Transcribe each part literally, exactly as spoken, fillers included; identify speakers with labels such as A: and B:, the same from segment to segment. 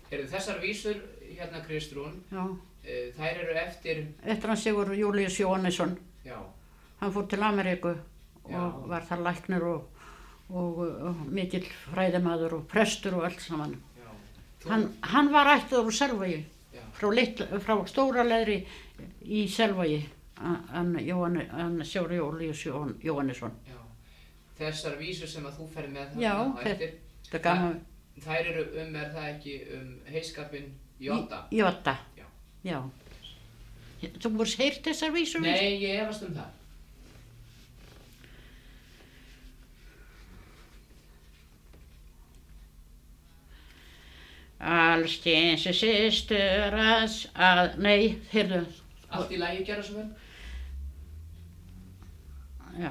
A: Eru þessar vísur hérna Kristrún,
B: Já.
A: Uh, þær eru eftir...
B: Eftir hann Sigurður Júlíus Jóhannesson.
A: Já.
B: Hann fór til Ameríku og
A: Já.
B: var þar læknir og, og, og mikill fræðimaður og prestur og allt saman.
A: Já. Þú...
B: Hann, hann var ættur úr Selvogi,
A: Já.
B: frá, litla, frá stóra leðri í Selvogi, hann Sigurður Júlíus Jóhannesson.
A: Já. Þessar vísur sem að þú ferð með
B: Já,
A: þarna á eftir,
B: þetta er gaman.
A: Þær eru um, er það ekki, um heiskapinn Jóta?
B: Jóta.
A: Já.
B: Já. Þú voru heyrt þessar vísur?
A: Nei, ég efast um það.
B: Allskyns systur að, að, nei, heyrðu.
A: Allt í lagi, gera svo vel?
B: Já.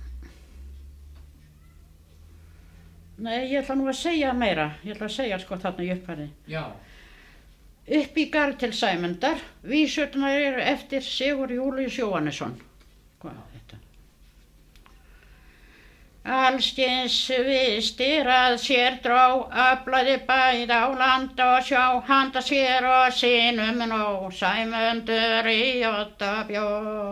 B: Nei, ég ætla nú að segja meira. Ég ætla að segja sko þarna í upphæði.
A: Já.
B: Upp í garð til Sæmundar, vísurnar eru eftir Sigurð Júlíus Jóhannesson. Hvað er þetta? Allskyns vistir að sér dró, aflaði bæð á land og sjó, handa sér og sínum nóg, Sæmundur í Odda bjó.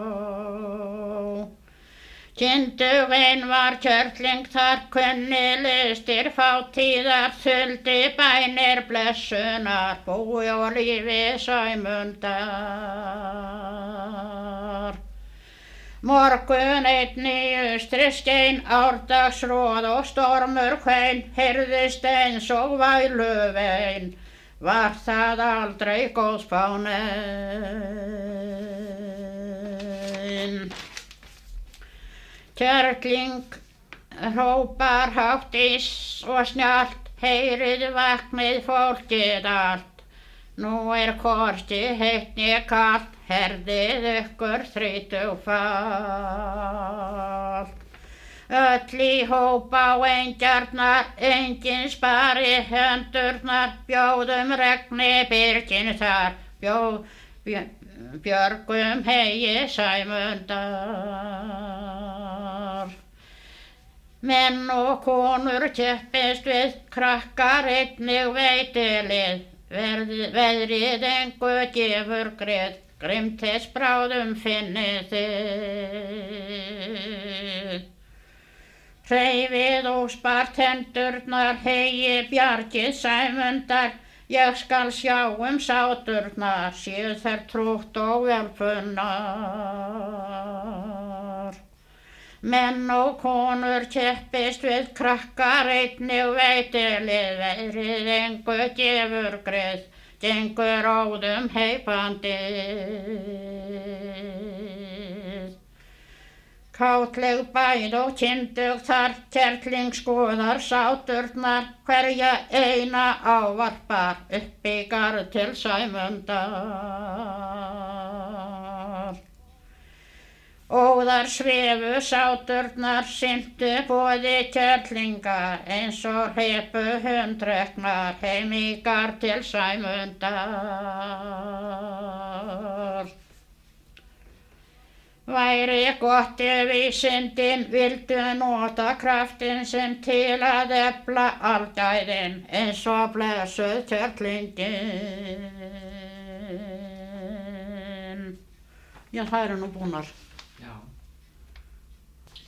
B: Kynduginn var kjörling þar, kunni listir fátíðar, þuldi bænir blessunar, búi og lífi Sæmundar. Morgun einn í austri skein, árdagsroð og stormur hvein, heyrðist eins og væluvein, var það aldrei góðspánein. Kjörling hrópar hátt ís og snjallt, heyrið vaknið fólkið allt. Nú er hvorki heitt né kalt, herðið ykkur þrítugfalt. Öll í hóp á engjarnar, enginn spari höndurnar, bjóðum regni byrgin þar, bjóð, bjö, björgum hegi Sæmundar. Menn og konur keppist við, krakkar einnig veitilið, veðrið engu gefur grið, grimt þess bráðum finnið þið. Hreyfið óspart hendurnar, hegi bjargið Sæmundar, ég skal sjá um sáturnar, séu þær trútt og velfunnar. Menn og konur keppist við, krakkar einnig veitilið, veðrið engu gefur grið, gengur óðum heipandið. Kátleg bæð og kyndug þar, kerling skoðar sáturnar, hverja eina ávarpar, upp í garð til Sæmundar. Óðar svefu sáturnar, sinntu boði kerlinga, eins og hrepu hundreknar, heim í garð til Sæmundar. Væri gott ef vísindin vildu nota kraftinn sinn til að efla algæðin, eins og blessuð kerlingin. Já, það eru nú búnar.